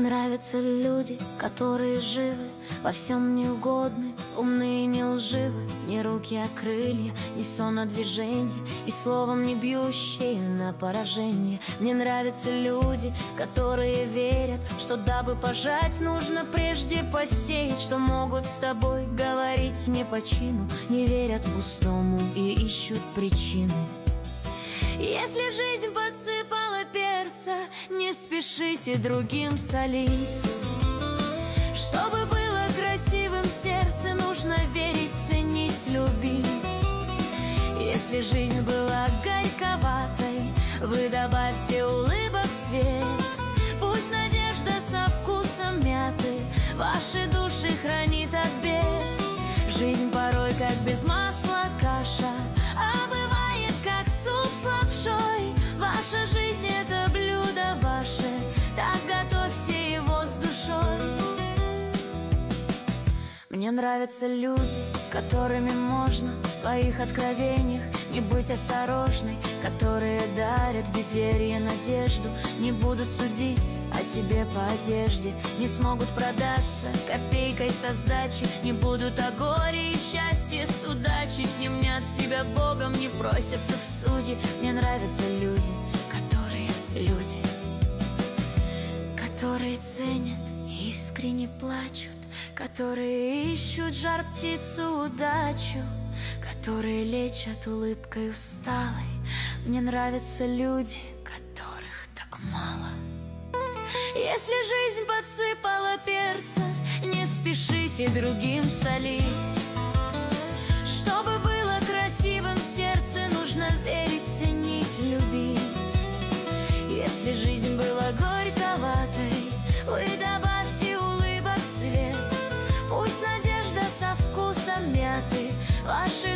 нравятся люди, которые живы, во всем не угодны, умные и не лживы. Не руки, а крылья, не сон, а движение, и словом не бьющие на поражение. Мне нравятся люди, которые верят, что дабы пожать, нужно прежде посеять, что могут с тобой говорить не по чину, не верят пустому и ищут причины. Если жизнь подсыпала перца, не спешите другим солить. Чтобы было красивым сердце, нужно верить, ценить, любить. Если жизнь была горьковатой, вы добавьте улыбок свет. Пусть надежда со вкусом мяты ваши души хранит от бед. Жизнь порой как без масла каша, а бывает как суп с лапшой. Ваша жизнь — это блюдо ваше, так готовьте его с душой. Мне нравятся люди, с которыми можно в своих откровениях не быть осторожной, которые дарят безверие надежду, не будут судить о тебе по одежде, не смогут продаться копейкой со сдачи, не будут о горе и счастье судачить, не мнят себя Богом, не просятся в суде. Мне нравятся люди, которые ценят и искренне плачут, которые ищут жар птицу удачу, которые лечат улыбкой усталой. Мне нравятся люди, которых так мало. Если жизнь подсыпала перца, не спешите другим солить. Чтобы было красивым сердце, нужно верить, ценить, любить. Если жизнь была горьковатой, вы добавьте улыбок свет. Пусть надежда со вкусом мяты ваши